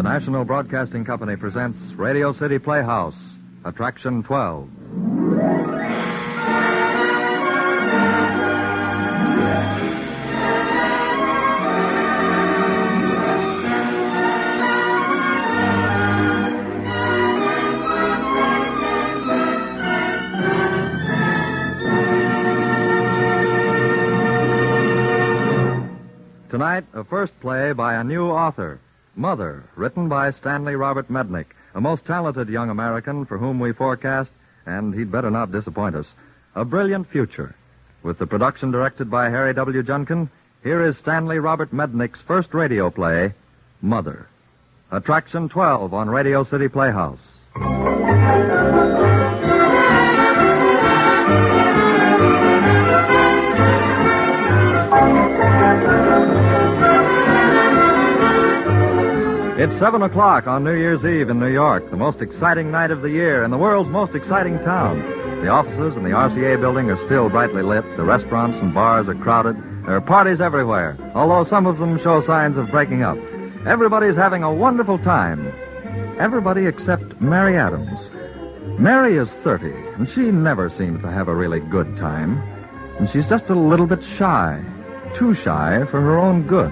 National Broadcasting Company presents Radio City Playhouse, Attraction 12. Tonight, a first play by a new author, Mother, written by Stanley Robert Mednick, a most talented young American for whom we forecast, and he'd better not disappoint us, a brilliant future. With the production directed by Harry W. Junkin, here is Stanley Robert Mednick's first radio play, Mother. Attraction 12 on Radio City Playhouse. It's 7 o'clock on New Year's Eve in New York, the most exciting night of the year in the world's most exciting town. The offices in the RCA building are still brightly lit. The restaurants and bars are crowded. There are parties everywhere, although some of them show signs of breaking up. Everybody's having a wonderful time. Everybody except Mary Adams. Mary is 30, and she never seems to have a really good time. And she's just a little bit shy. Too shy for her own good.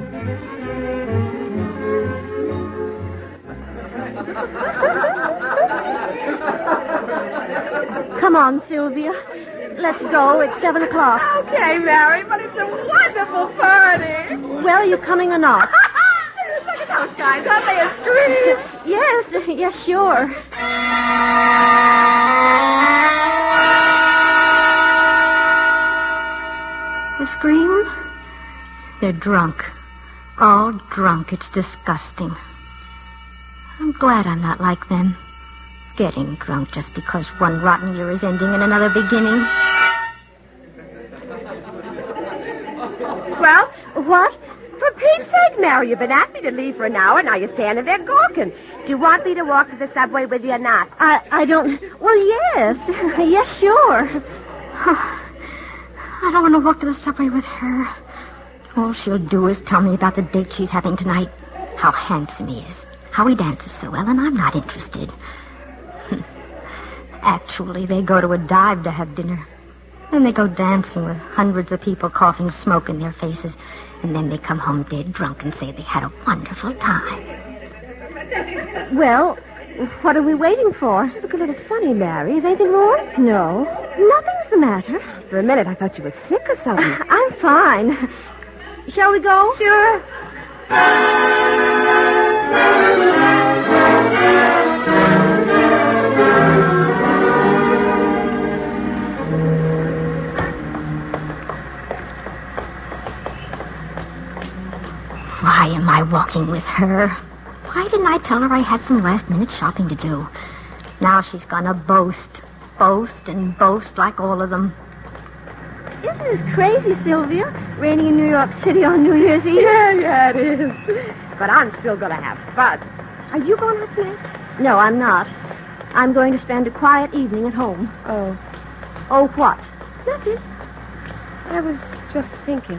Come on, Sylvia. Let's go. It's 7 o'clock. Okay, Mary, but it's a wonderful party. Well, are you coming or not? Look at those guys. Aren't they a scream? Yes, sure. The scream? They're drunk. All drunk. It's disgusting. I'm glad I'm not like them. Getting drunk just because one rotten year is ending and another beginning. Well, What? for Pete's sake, Mary, you've been asking me to leave for an hour, now you're standing there gawking. Do you want me to walk to the subway with you or not? I don't... Well, yes. Yes, sure. I don't want to walk to the subway with her. All she'll do is tell me about the date she's having tonight. How handsome he is. How he dances so well, and I'm not interested. Actually, they go to a dive to have dinner. Then they go dancing with hundreds of people coughing smoke in their faces. And then they come home dead drunk and say they had a wonderful time. Well, what are we waiting for? You look a little funny, Mary. Is anything wrong? No. Nothing's the matter. For a minute, I thought you were sick or something. I'm fine. Shall we go? Sure. Why am I walking with her? Why didn't I tell her I had some last-minute shopping to do? Now she's gonna boast and boast like all of them. Isn't this crazy, Sylvia? Raining in New York City on New Year's Eve? Yeah, it is. But I'm still going to have fun. Are you going out tonight? No, I'm not. I'm going to spend a quiet evening at home. Oh. Oh, what? Nothing. I was just thinking.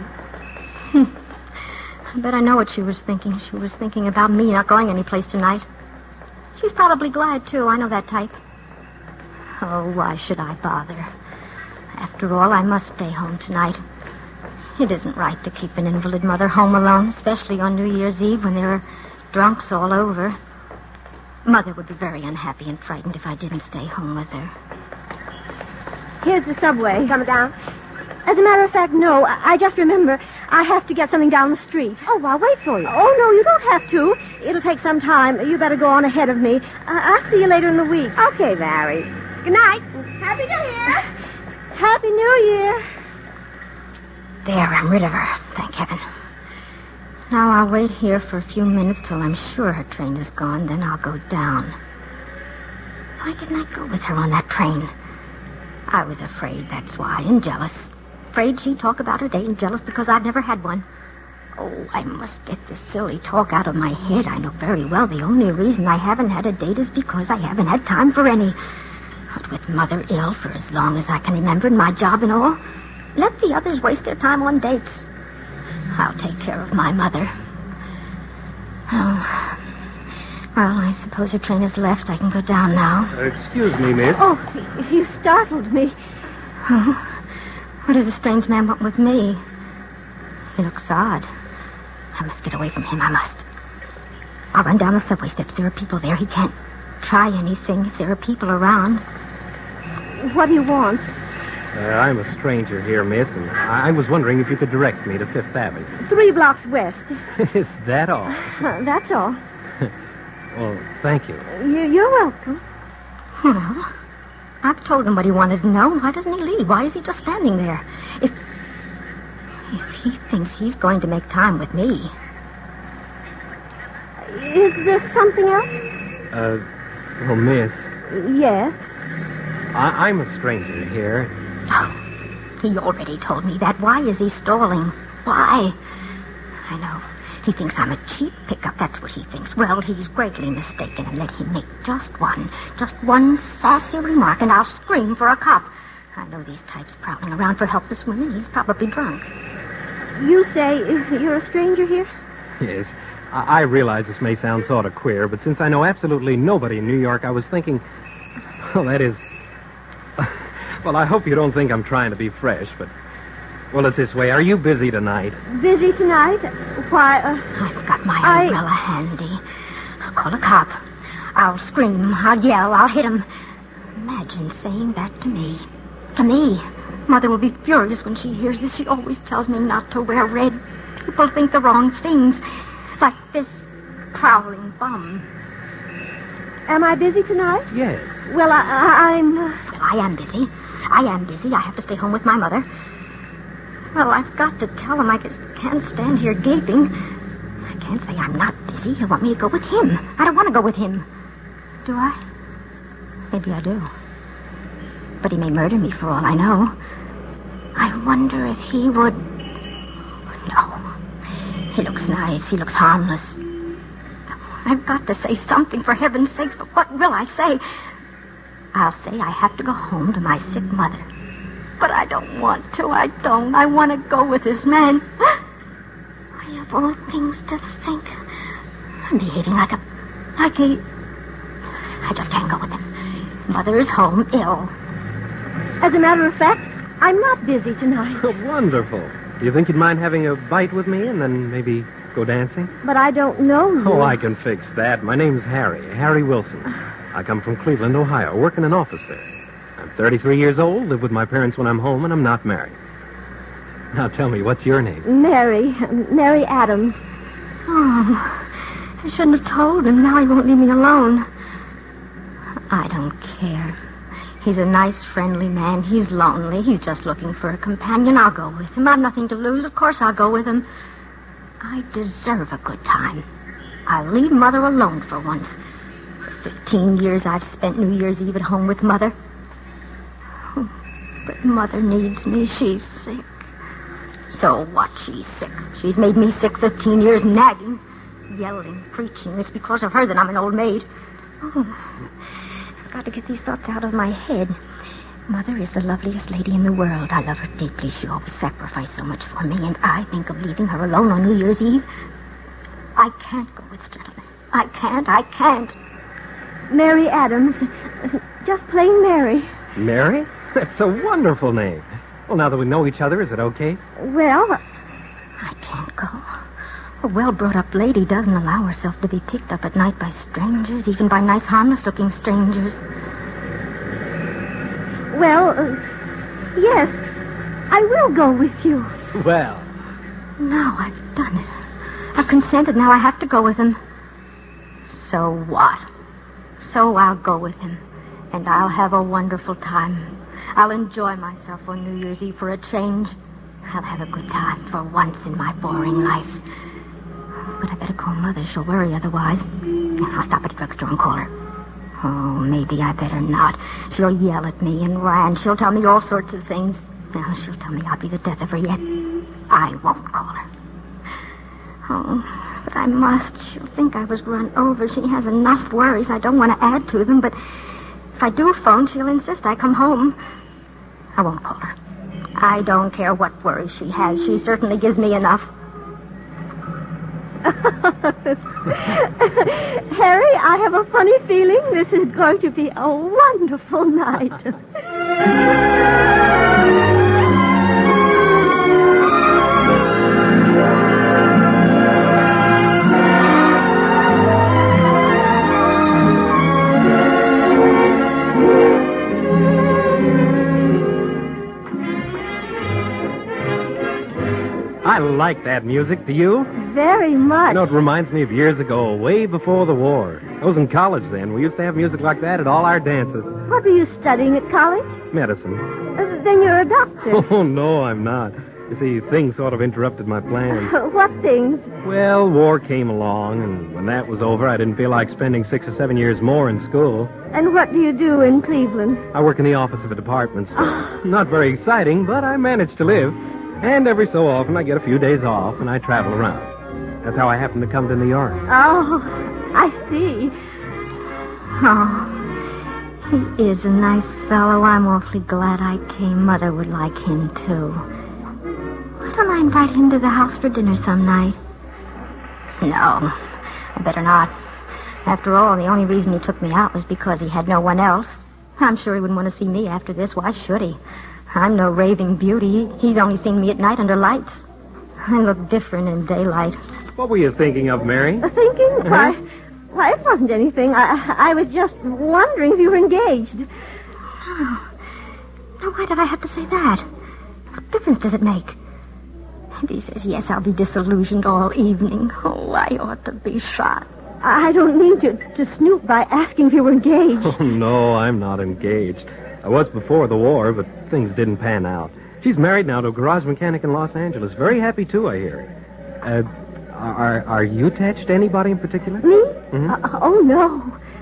I bet I know what she was thinking. She was thinking about me not going anyplace tonight. She's probably glad, too. I know that type. Oh, why should I bother? After all, I must stay home tonight. It isn't right to keep an invalid mother home alone, especially on New Year's Eve when there are drunks all over. Mother would be very unhappy and frightened if I didn't stay home with her. Here's the subway. Coming down? As a matter of fact, no. I just remember I have to get something down the street. Oh, I'll wait for you. Oh, no, you don't have to. It'll take some time. You better go on ahead of me. I'll see you later in the week. Okay, Mary. Good night. Happy New Year. Happy New Year. There, I'm rid of her. Thank heaven. Now I'll wait here for a few minutes till I'm sure her train is gone. Then I'll go down. Why didn't I go with her on that train? I was afraid, that's why, and jealous. Afraid she'd talk about her date and jealous because I've never had one. Oh, I must get this silly talk out of my head. I know very well the only reason I haven't had a date is because I haven't had time for any. But with Mother ill for as long as I can remember and my job and all, let the others waste their time on dates. I'll take care of my mother. Oh, Well, I suppose your train has left. I can go down now. Excuse me, miss. Oh, you startled me. Oh, what does the strange man want with me? He looks odd. I must get away from him. I must. I'll run down the subway steps. There are people there. He can't try anything if there are people around. What do you want? I'm a stranger here, miss, and I was wondering if you could direct me to Fifth Avenue. 3 blocks west. Is that all? That's all. Well, thank you. You're welcome. Well, I've told him what he wanted to know. Why doesn't he leave? Why is he just standing there? If he thinks he's going to make time with me. Is there something else? Well, miss, Yes. I'm a stranger here. Oh, he already told me that. Why is he stalling? Why? I know. He thinks I'm a cheap pickup. That's what he thinks. Well, he's greatly mistaken. And let him make just one sassy remark, and I'll scream for a cop. I know these types prowling around for helpless women. He's probably drunk. You say you're a stranger here? Yes, I realize this may sound sort of queer, but since I know absolutely nobody in New York, I was thinking, well, that is... Well, I hope you don't think I'm trying to be fresh, but... Well, it's this way. Are you busy tonight? Busy tonight? Why, I've got my umbrella handy. I'll call a cop. I'll scream. I'll yell. I'll hit him. Imagine saying that to me. To me. Mother will be furious when she hears this. She always tells me not to wear red. People think the wrong things. Like this prowling bum. am I busy tonight? Yes. Well, I'm... Well, I am busy. I have to stay home with my mother. Well, I've got to tell him I just can't stand here gaping. I can't say I'm not busy. He'll want me to go with him. I don't want to go with him. Do I? Maybe I do. But he may murder me for all I know. I wonder if he would... No. He looks nice. He looks harmless. I've got to say something, for heaven's sakes, but what will I say? I'll say I have to go home to my sick mother. But I don't want to. I don't. I want to go with this man. I have all things to think. I'm behaving like a... I just can't go with him. Mother is home ill. As a matter of fact, I'm not busy tonight. Wonderful. Do you think you'd mind having a bite with me and then maybe go dancing? But I don't know you. Oh, I can fix that. My name's Harry Wilson. I come from Cleveland, Ohio, work in an office there. I'm 33 years old, live with my parents when I'm home, and I'm not married. Now tell me, what's your name? Mary Adams. Oh, I shouldn't have told him. Now he won't leave me alone. I don't care. He's a nice, friendly man. He's lonely. He's just looking for a companion. I'll go with him. I've nothing to lose. Of course I'll go with him. I deserve a good time. I'll leave Mother alone for once. For 15 years I've spent New Year's Eve at home with Mother. Oh, but Mother needs me. She's sick. So what? She's sick. She's made me sick 15 years, nagging, yelling, preaching. It's because of her that I'm an old maid. Oh, I've got to get these thoughts out of my head. Mother is the loveliest lady in the world. I love her deeply. She always sacrificed so much for me, and I think of leaving her alone on New Year's Eve. I can't go with Sterling. I can't. Mary Adams. Just plain Mary. Mary? That's a wonderful name. Well, now that we know each other, is it okay? Well, I can't go. A well-brought-up lady doesn't allow herself to be picked up at night by strangers, even by nice, harmless-looking strangers. well, yes, I will go with you. Well. Now I've done it. I've consented. Now I have to go with him. So what? So I'll go with him, and I'll have a wonderful time. I'll enjoy myself on New Year's Eve for a change. I'll have a good time for once in my boring life. But I better call Mother. She'll worry otherwise. I'll stop at a drugstore and call her. Oh, maybe I better not. She'll yell at me and rant. She'll tell me all sorts of things. Now, she'll tell me I'll be the death of her yet. I won't call her. Oh, but I must. She'll think I was run over. She has enough worries. I don't want to add to them, but if I do phone, she'll insist I come home. I won't call her. I don't care what worries she has. She certainly gives me enough. Harry, I have a funny feeling this is going to be a wonderful night. I like that music. Do you? Very much. You know, it reminds me of years ago, way before the war. I was in college then. We used to have music like that at all our dances. What were you studying at college? Medicine. Then you're a doctor. Oh, no, I'm not. You see, things sort of interrupted my plans. What things? Well, war came along, and when that was over, I didn't feel like spending 6 or 7 years more in school. And what do you do in Cleveland? I work in the office of a department store. Not very exciting, but I manage to live. And every so often, I get a few days off, and I travel around. That's how I happen to come to New York. Oh, I see. Oh, he is a nice fellow. I'm awfully glad I came. Mother would like him, too. Why don't I invite him to the house for dinner some night? No, I better not. After all, the only reason he took me out was because he had no one else. I'm sure he wouldn't want to see me after this. Why should he? I'm no raving beauty. He's only seen me at night under lights. I look different in daylight. What were you thinking of, Mary? Thinking? Why, it wasn't anything. I was just wondering if you were engaged. Oh. Now, why did I have to say that? What difference does it make? If he says yes, I'll be disillusioned all evening. Oh, I ought to be shot. I don't mean to snoop by asking if you were engaged. Oh, no, I'm not engaged. I was before the war, but things didn't pan out. She's married now to a garage mechanic in Los Angeles. Very happy, too, I hear. Are you attached to anybody in particular? Me? Mm-hmm. Oh, no.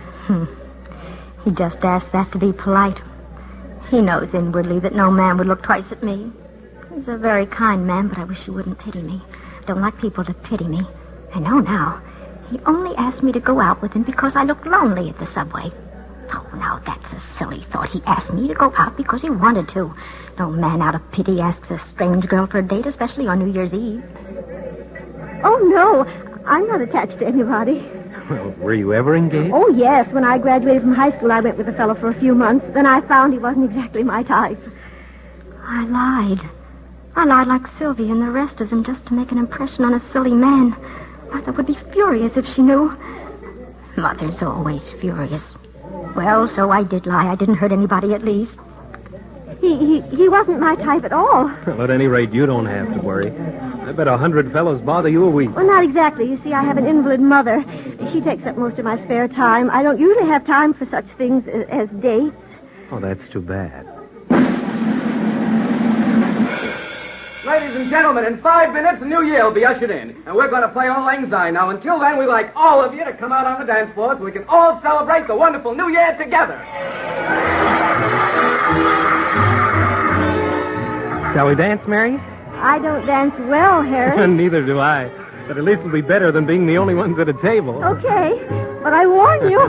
He just asked that to be polite. He knows inwardly that no man would look twice at me. He's a very kind man, but I wish he wouldn't pity me. I don't like people to pity me. I know now. He only asked me to go out with him because I looked lonely at the subway. Oh, now that's a silly thought. He asked me to go out because he wanted to. No man out of pity asks a strange girl for a date, especially on New Year's Eve. Oh, no. I'm not attached to anybody. Well, were you ever engaged? Oh, yes. When I graduated from high school, I went with a fellow for a few months. Then I found he wasn't exactly my type. I lied. I lied like Sylvia and the rest of them just to make an impression on a silly man. Mother would be furious if she knew. Mother's always furious. Well, so I did lie. I didn't hurt anybody, at least. He wasn't my type at all. Well, at any rate, you don't have to worry. I bet 100 fellows bother you a week. Well, not exactly. You see, I have an invalid mother. She takes up most of my spare time. I don't usually have time for such things as dates. Oh, that's too bad. Ladies and gentlemen, in 5 minutes, the new year will be ushered in. And we're going to play Auld Lang Syne. Now, until then, we'd like all of you to come out on the dance floor so we can all celebrate the wonderful new year together. Shall we dance, Mary? I don't dance well, Harry. Neither do I. But at least it'll be better than being the only ones at a table. Okay, but I warn you.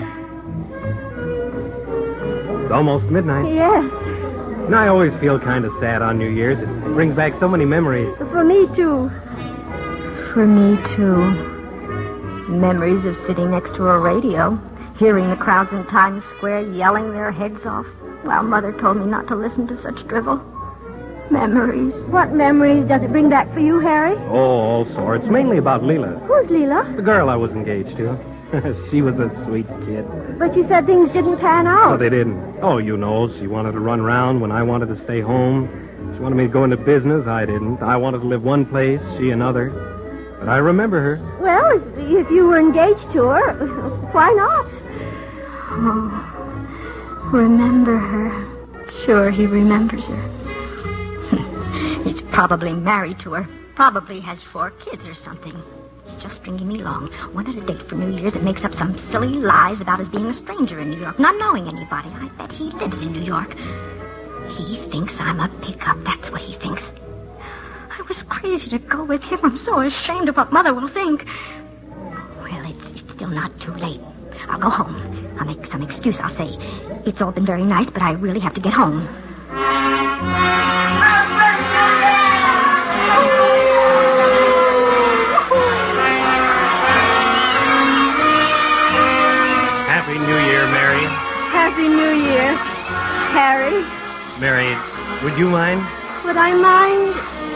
It's almost midnight. Yes. And I always feel kind of sad on New Year's. It brings back so many memories. For me, too. For me, too. Memories of sitting next to a radio, hearing the crowds in Times Square yelling their heads off, while Mother told me not to listen to such drivel. Memories. What memories does it bring back for you, Harry? Oh, all sorts. Mainly about Leela. Who's Leela? The girl I was engaged to. She was a sweet kid. But you said things didn't pan out. Oh, they didn't. Oh, you know, she wanted to run around when I wanted to stay home. She wanted me to go into business. I didn't. I wanted to live one place, she another. But I remember her. Well, if you were engaged to her, why not? Oh, remember her. Sure, he remembers her. He's probably married to her. Probably has 4 kids or something. He's just stringing me along. Wanted a date for New Year's that makes up some silly lies about his being a stranger in New York, not knowing anybody. I bet he lives in New York. He thinks I'm a pickup. That's what he thinks. I was crazy to go with him. I'm so ashamed of what Mother will think. Well, it's still not too late. I'll go home. I'll make some excuse. I'll say, it's all been very nice, but I really have to get home. Mary, would you mind? Would I mind?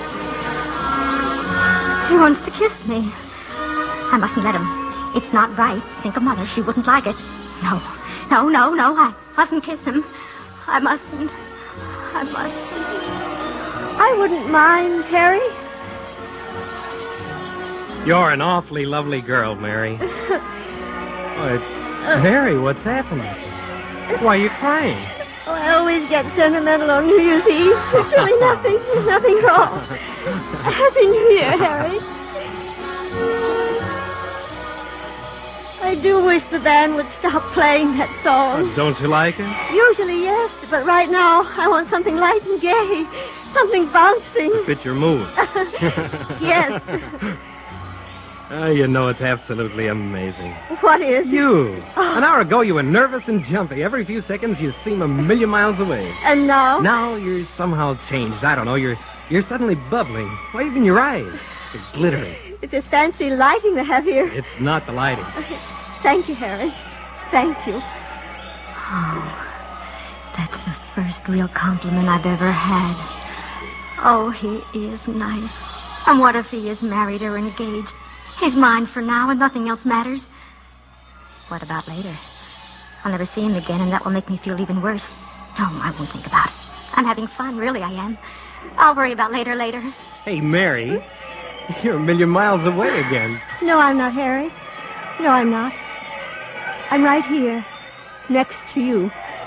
He wants to kiss me. I mustn't let him. It's not right. Think of Mother. She wouldn't like it. No. I mustn't kiss him. I mustn't. I wouldn't mind, Harry. You're an awfully lovely girl, Mary. Mary, what's happening? Why are you crying? Oh, I always get sentimental on New Year's Eve. There's really nothing wrong. Happy New Year, Harry. I do wish the band would stop playing that song. Don't you like it? Usually, yes, but right now I want something light and gay. Something bouncing. To fit your mood. Yes. You know, it's absolutely amazing. What is? You. An hour ago, you were nervous and jumpy. Every few seconds, you seem a million miles away. And now? Now you're somehow changed. I don't know. You're suddenly bubbling. Why, even your eyes. They're glittering. It's this fancy lighting they have here. It's not the lighting. Thank you, Harry. Thank you. Oh, that's the first real compliment I've ever had. Oh, he is nice. And what if he is married or engaged? He's mine for now, and nothing else matters. What about later? I'll never see him again, and that will make me feel even worse. No, I won't think about it. I'm having fun, really, I am. I'll worry about later. Hey, Mary, you're a million miles away again. No, I'm not, Harry. No, I'm not. I'm right here, next to you.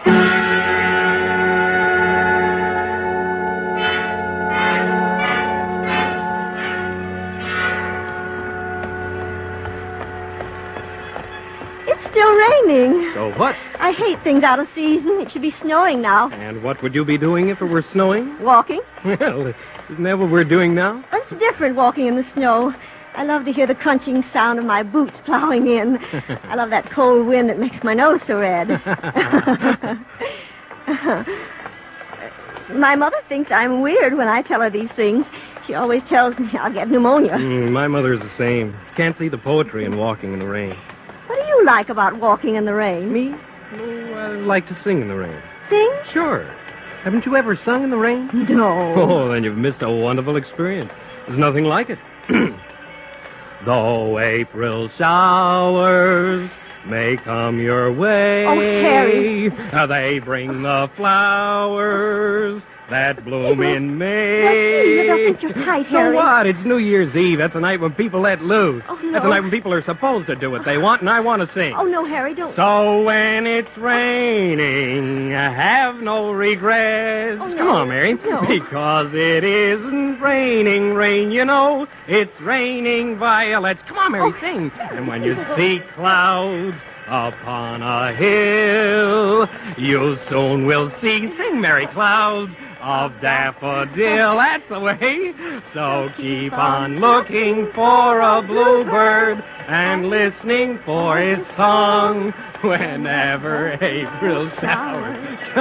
Still raining. So what? I hate things out of season. It should be snowing now. And what would you be doing if it were snowing? Walking. Well, isn't that what we're doing now? It's different walking in the snow. I love to hear the crunching sound of my boots plowing in. I love that cold wind that makes my nose so red. My mother thinks I'm weird when I tell her these things. She always tells me I'll get pneumonia. My mother's the same. Can't see the poetry in walking in the rain. What do you like about walking in the rain? Me? Oh, I like to sing in the rain. Sing? Sure. Haven't you ever sung in the rain? No. Oh, then you've missed a wonderful experience. There's nothing like it. Though April showers may come your way. Oh, Harry. They bring the flowers that bloom in May. They'll think you're tight, Harry. So what? It's New Year's Eve. That's the night when people let loose. Oh, no. That's the night when people are supposed to do what they want, and I want to sing. Oh, no, Harry, don't. So when it's raining, have no regrets. Oh, no. Come on, Mary. No. Because it isn't raining rain, you know. It's raining violets. Come on, Mary, sing. And when you see clouds upon a hill, you soon will see, sing, Mary, clouds of daffodil. That's the way. So keep on looking for a bluebird and listening for his song whenever April showers.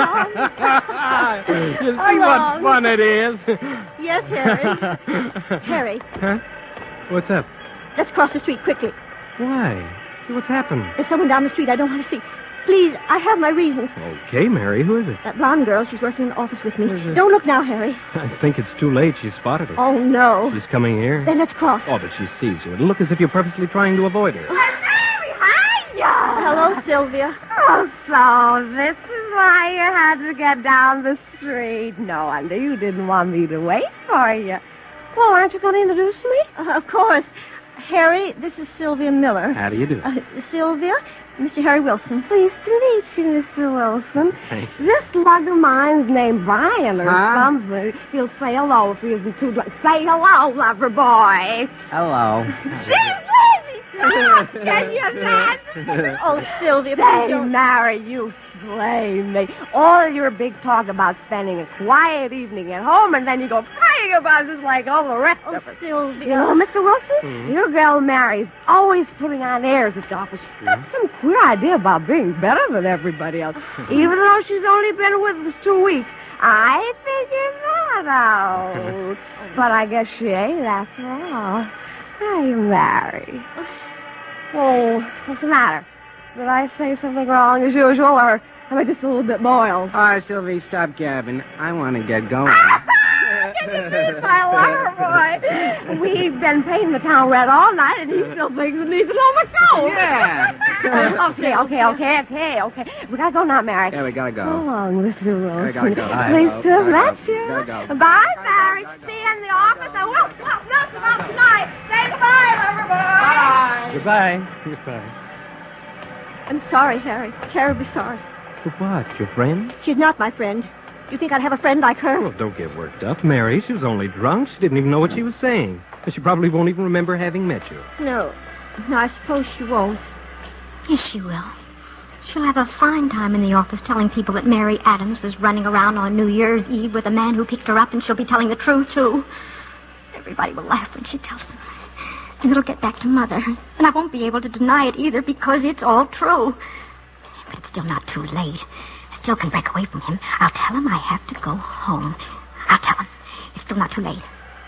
You see what fun it is? Yes, Harry. Harry. Huh? What's up? Let's cross the street quickly. Why? See, what's happened? There's someone down the street I don't want to see. Please, I have my reasons. Okay, Mary, who is it? That blonde girl, she's working in the office with me. Where's her? Don't look now, Harry. I think it's too late. She spotted us. Oh, no. She's coming here. Then let's cross. Oh, but she sees you. It'll look as if you're purposely trying to avoid her. Hello, Sylvia. Oh, so this is why you had to get down the street. No wonder you didn't want me to wait for you. Well, aren't you going to introduce me? Of course. Harry, this is Sylvia Miller. How do you do? Sylvia, Mr. Harry Wilson. Pleased to meet you, Mr. Wilson. Thanks. This slug of mine's named Brian or something. He'll say hello if he isn't too... Say hello, lover boy. Hello. Can you imagine? Oh, Sylvia, They please don't... marry you, slay me. All your big talk about spending a quiet evening at home, and then you go praying about this like all the rest of us. Sylvia. You know, Mr. Wilson, your girl Mary's always putting on airs at the office. She's got some queer idea about being better than everybody else, even though she's only been with us 2 weeks. I figured that out. But I guess she ain't after all. Are you married? Oh, what's the matter? Did I say something wrong as usual, or Am I just a little bit boiled? Oh, Sylvie, stop gabbing. I want to get going. Can you please, my lover boy? We've been paying the town rent all night, and he still thinks it needs an overcoat. Yeah. Okay. We gotta go now, Mary. Yeah, we gotta go. So long, Mr. Wilson. We gotta go. Please to bless you. Gotta go. Bye, Mary. See you in the office. I will talk nothing about tonight. Say goodbye, lover boy. Goodbye. I'm sorry, Harry. Terribly sorry. What, your friend? She's not my friend. You think I'd have a friend like her? Well, don't get worked up, Mary. She was only drunk. She didn't even know what she was saying. She probably won't even remember having met you. No, I suppose she won't. Yes, she will. She'll have a fine time in the office telling people that Mary Adams was running around on New Year's Eve with a man who picked her up, and she'll be telling the truth, too. Everybody will laugh when she tells them. And it'll get back to Mother. And I won't be able to deny it either because it's all true. But it's still not too late. I still can break away from him. I'll tell him I have to go home. I'll tell him. It's still not too late.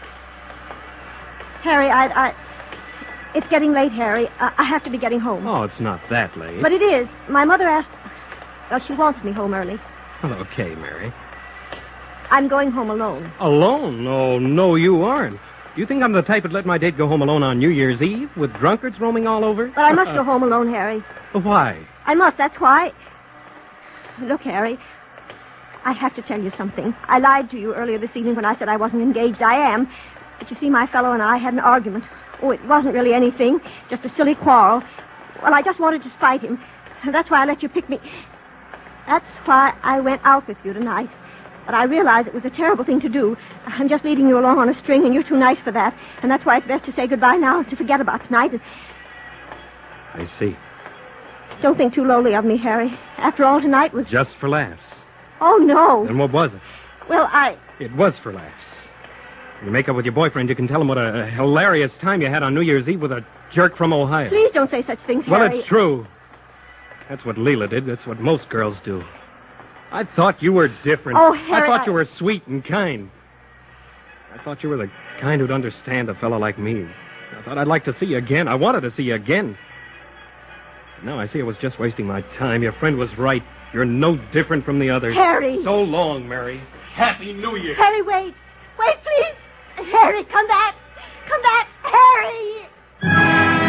Harry, It's getting late, Harry. I have to be getting home. Oh, it's not that late. But it is. My mother asked... Well, she wants me home early. Well, okay, Mary. I'm going home alone. Alone? Oh, no, you aren't. You think I'm the type that'd let my date go home alone on New Year's Eve with drunkards roaming all over? But I must go home alone, Harry. Why? I must, that's why. Look, Harry, I have to tell you something. I lied to you earlier this evening when I said I wasn't engaged. I am. But you see, my fellow and I had an argument. Oh, it wasn't really anything, just a silly quarrel. Well, I just wanted to spite him. And that's why I let you pick me. That's why I went out with you tonight. But I realized it was a terrible thing to do. I'm just leading you along on a string, and you're too nice for that. And that's why it's best to say goodbye now, to forget about tonight. I see. Don't think too lowly of me, Harry. After all, tonight was... Just for laughs. Oh, no. Then what was it? Well, It was for laughs. When you make up with your boyfriend, you can tell him what a hilarious time you had on New Year's Eve with a jerk from Ohio. Please don't say such things, Well, Harry. it's true. That's what Leela did. That's what most girls do. I thought you were different. Oh, Harry, I thought you were sweet and kind. I thought you were the kind who'd understand a fellow like me. I thought I'd like to see you again. I wanted to see you again. Now I see I was just wasting my time. Your friend was right. You're no different from the others. Harry. So long, Mary. Happy New Year. Harry, wait. Wait, please. Harry, come back. Come back. Harry.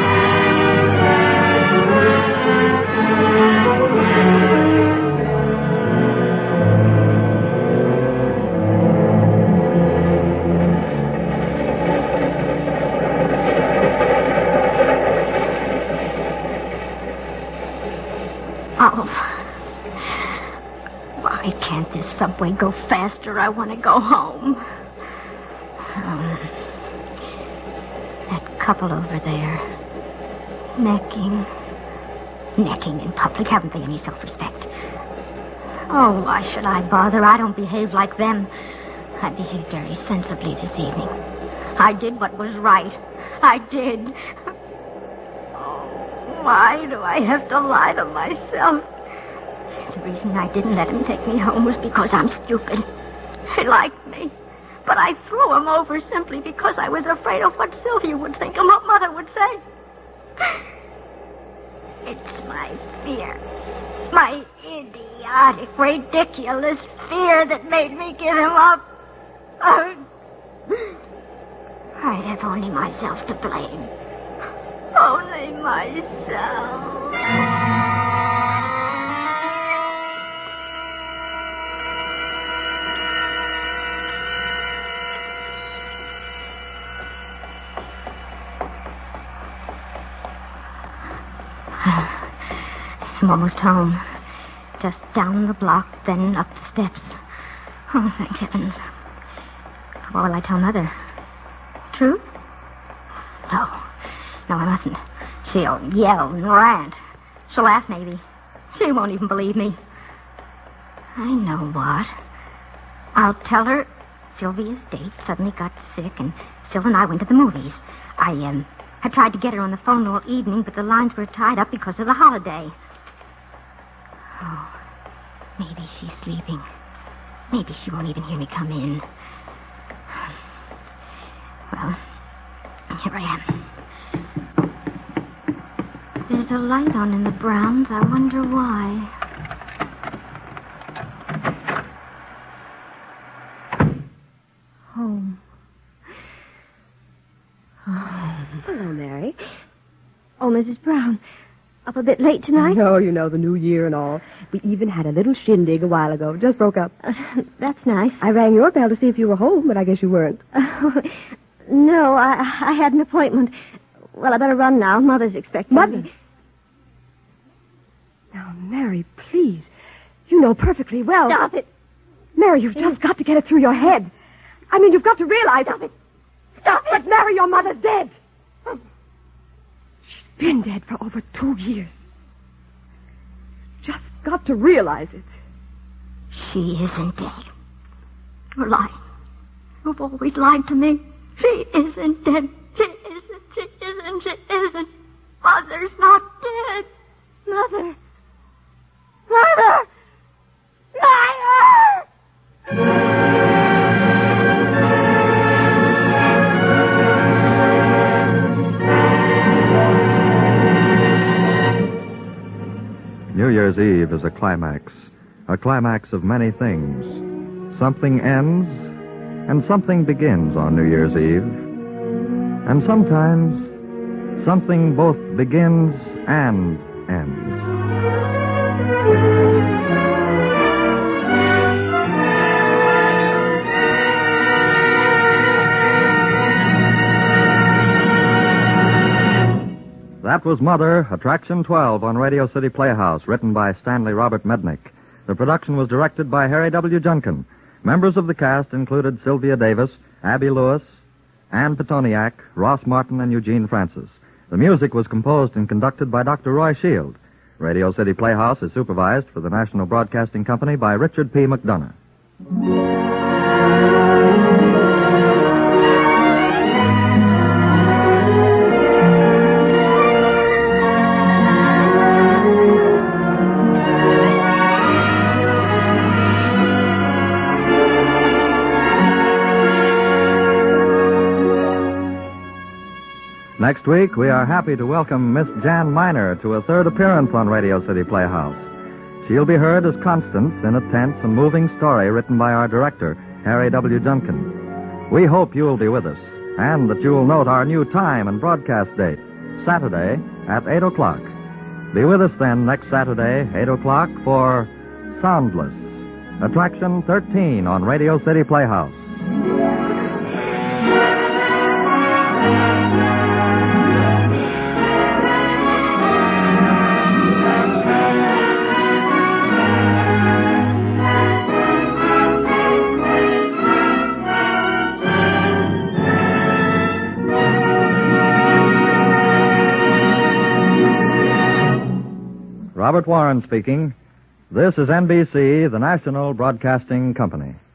Oh. Why can't this subway go faster? I want to go home. That couple over there. Necking in public. Haven't they any self-respect? Oh, why should I bother? I don't behave like them. I behaved very sensibly this evening. I did what was right. I did. Why do I have to lie to myself? The reason I didn't let him take me home was because I'm stupid. He liked me. But I threw him over simply because I was afraid of what Sylvia would think and what Mother would say. It's my fear. My idiotic, ridiculous fear that made me give him up. I have only myself to blame. Only myself. I'm almost home. Just down the block, then up the steps. Oh, thank heavens. What will I tell Mother? Truth? No, I mustn't. She'll yell and rant. She'll laugh, maybe. She won't even believe me. I know what. I'll tell her Sylvia's date suddenly got sick, and Syl and I went to the movies. I tried to get her on the phone all evening, but the lines were tied up because of the holiday. Oh, maybe she's sleeping. Maybe she won't even hear me come in. Well, here I am. There's a light on in the Browns. I wonder why. Mary? Oh, Mrs. Brown. Up a bit late tonight? No, you know, the new year and all. We even had a little shindig a while ago. Just broke up. That's nice. I rang your bell to see if you were home, but I guess you weren't. No, I had an appointment. Well, I better run now. Mother's expecting Mother? me. Now, Mary, please. You know perfectly well. Stop it. Mary, you've just got to get it through your head. I mean, you've got to realize... Stop it. Stop it. But, Mary, your mother's dead. She's been dead for over 2 years. Just got to realize it. She isn't dead. You're lying. You've always lied to me. She isn't dead. She isn't. She isn't. She isn't. Mother's not dead. Mother. Mother! Mother! New Year's Eve is a climax of many things. Something ends, and something begins on New Year's Eve. And sometimes, something both begins and ends. That was Mother, Attraction 12 on Radio City Playhouse, written by Stanley Robert Mednick. The production was directed by Harry W. Junkin. Members of the cast included Sylvia Davis, Abby Lewis, Ann Petoniak, Ross Martin, and Eugene Francis. The music was composed and conducted by Dr. Roy Shield. Radio City Playhouse is supervised for the National Broadcasting Company by Richard P. McDonough. Next week, we are happy to welcome Miss Jan Miner to a third appearance on Radio City Playhouse. She'll be heard as Constance in a tense and moving story written by our director, Harry W. Junkin. We hope you'll be with us, and that you'll note our new time and broadcast date, Saturday at 8 o'clock. Be with us then next Saturday, 8 o'clock, for Soundless, Attraction 13 on Radio City Playhouse. Robert Warren speaking. This is NBC, the National Broadcasting Company.